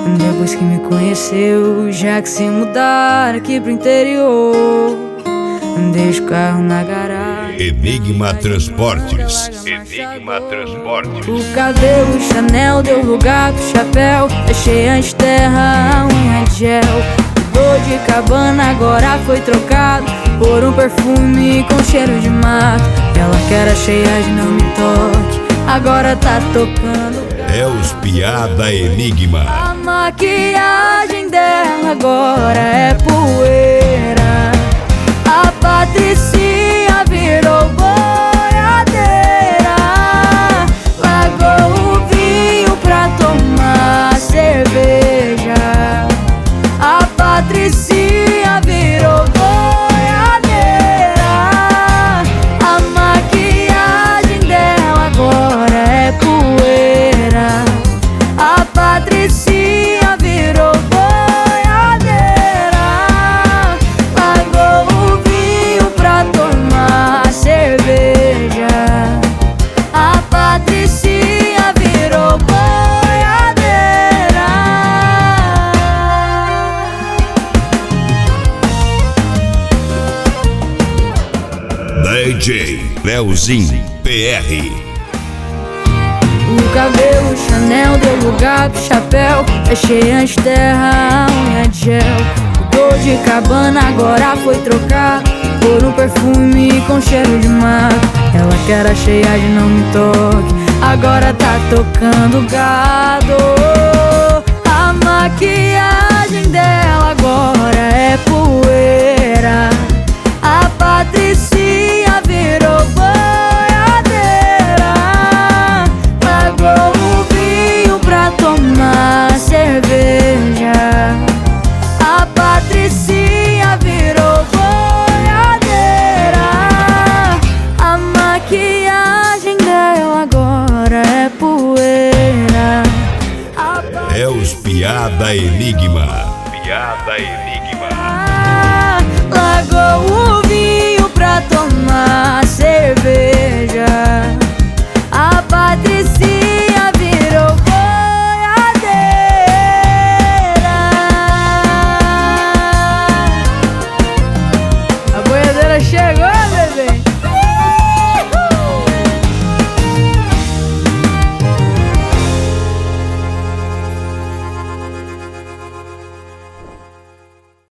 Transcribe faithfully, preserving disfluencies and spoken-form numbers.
Depois que me conheceu, já que se mudar aqui pro interior, deixa o carro na garagem. Enigma Transportes. Enigma Transportes. O cabelo Chanel deu lugar pro chapéu. Deixei antes terra, a unha de gel. O dor de cabana agora foi trocado por um perfume com cheiro de mato. Ela que era cheia de não me toque, agora tá tocando. É os piada Enigma. A maquiagem dela agora é poeira. A Patricinha virou boiadeira. Largou o vinho pra tomar cerveja. A Patricinha virou boiadeira. A maquiagem dela agora é poeira. A Patricinha virou boiadeira. Largou o vinho pra tomar cerveja. A Patricinha virou boiadeira. D J Leozinho P R. O cabelo Chanel deu lugar pro chapéu. Deixei antes terra, a unha de gel. O dor de cabana agora foi trocado por um perfume com cheiro de mato. Ela que era cheia de não me toque, agora tá tocando gado. A maquiagem dela agora é poeira. A Patricinha virou boiadeira. Largou o vinho pra tomar cerveja. A Patricinha virou boiadeira. A maquiagem dela agora é poeira. A É os piada Enigma. Piada Enigma. Largou o vinho pra tomar cerveja. A Patricinha virou boiadeira. A boiadeira chegou, bebê.